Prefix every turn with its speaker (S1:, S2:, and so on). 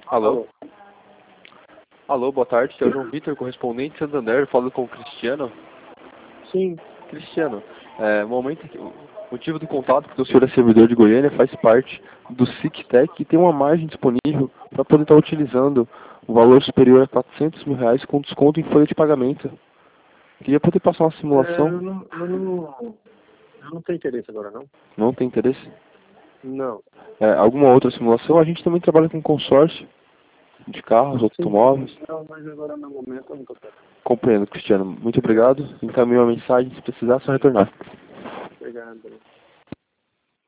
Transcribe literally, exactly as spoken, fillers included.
S1: Alô? Alô, boa tarde. Aqui é o João Vitor, correspondente de Santander, falando com o Cristiano.
S2: Sim.
S1: Cristiano, é, momento aqui, o motivo do contato, porque o senhor é servidor de Goiânia, faz parte do SICTEC e tem uma margem disponível para poder estar utilizando o valor superior a quatrocentos mil reais com desconto em folha de pagamento. Queria poder passar uma simulação.
S2: É, eu, não, eu, não, eu não tenho interesse agora, não.
S1: Não tem interesse?
S2: Não.
S1: É, alguma outra simulação? A gente também trabalha com consórcio de carros, automóveis.
S2: Não, mas agora no momento eu não estou querendo.
S1: Compreendo, Cristiano. Muito obrigado. Encaminhe uma mensagem, se precisar, é só retornar.
S2: Obrigado.